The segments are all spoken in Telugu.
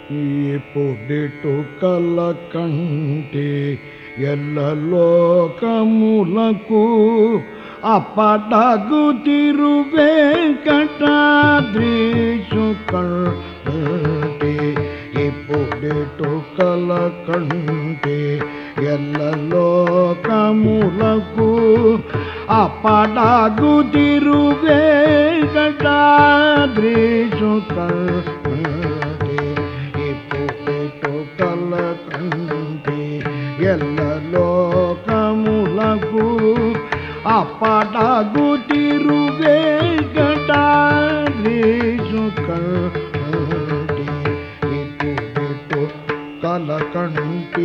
పొడిటు కలకంటి ఎల్లలోకములకు అప్పటగు తిరువేంకటాద్రీషు కంటి పొడిటు కలకంటి ఎల్లలోకములకు అప్పటగు తిరువేంకటాద్రీషు కంటి పొడిటు కలకంటి ఎల్లలోకములకు అప్పటగు తిరువేంకటాద్రీషు కంటి పొడిటు కలకంటి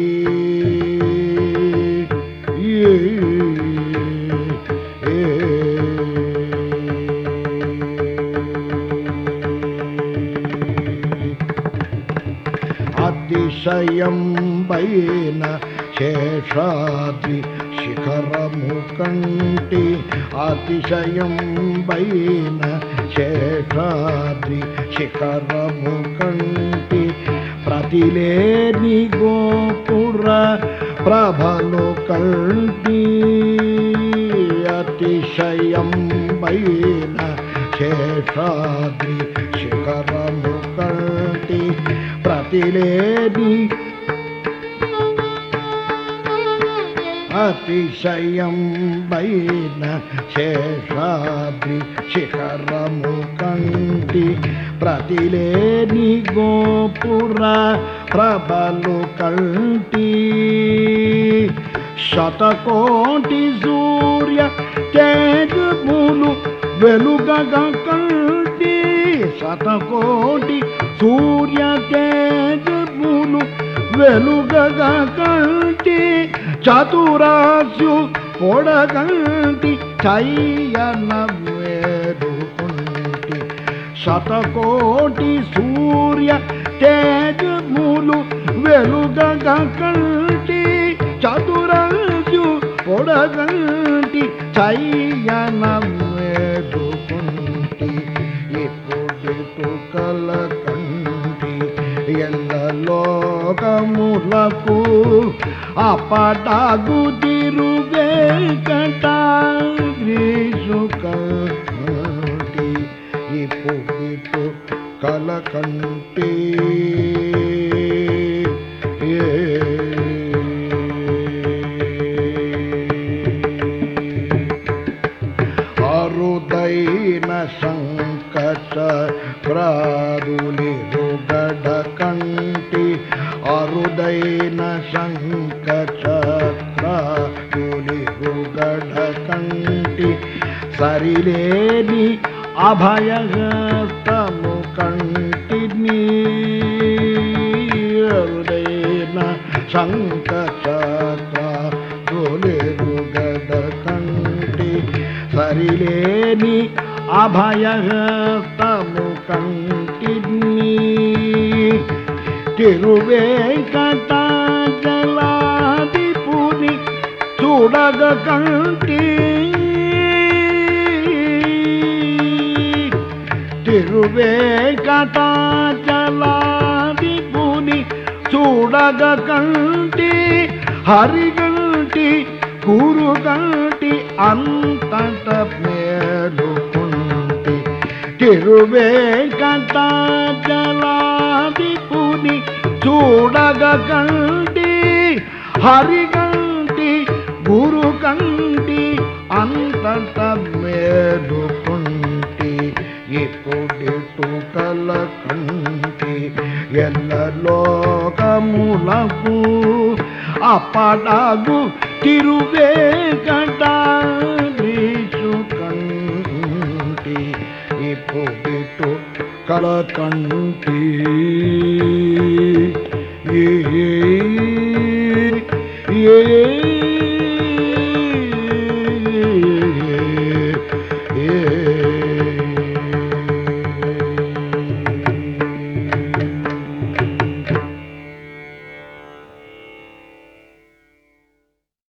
అతిశయం పైన శేషాద్రి శిఖరము కంటి అతిశయం పైన శేషాద్రి శిఖరము కంటి ప్రతిలేని గోపుర ప్రభలు కంటి అతిశయం పైన శేషాద్రి శిఖరము కంటి ప్రతిలేని అతిశయం పైన శేషాద్రి శిఖరము కంటి ప్రతిలేని గోపుర ప్రభలు కంటి శతకోటి సూర్య తేజములు వెలుగగా కంటి శతకోటి సూర్య తేజములు వెలుగగా కంటి చతురాస్యు పొడగంటి చయ్యన వేడుకుంటి శతకోటి సూర్య తేజములు వెలుగగా కంటి చతురాస్యు పొడగంటి చయ్యన వేడుకుంటి ఇప్పుడు కలకంటి ఎల్లలోకములకు అప్పటగు తిరువేంకటాద్రీషు కంటి ఇప్పుడు కలకంటి అరుదైన శంఖచక్రాదులి రుగడ కంటి అరుదైన శంఖచక్రాదులి రుగడ కంటి సరిలేని అభయహస్తము కంటిని అరుదైన శంఖచక్రాదులి రుగడ కంటి సరిలేని అభయహస్తము కంటిని తిరువేంకటాచలాదిపుని చూడగ కంటి తిరువేంకటాచలాదిపుని చూడగ కంటి హరిగంటి గురుగంటి అంతట మేలుకుంటి తిరువేంకటాచలాదిపుని చూడగ కంటి హరిగంటి గురుగంటి అంతట మేలుకుంటి ఇప్పుడు కలకంటి ఎల్లలోకములకు అప్పటగు తిరువేంకటాద్రీషు కంటి ఇప్పుడు కలకంటి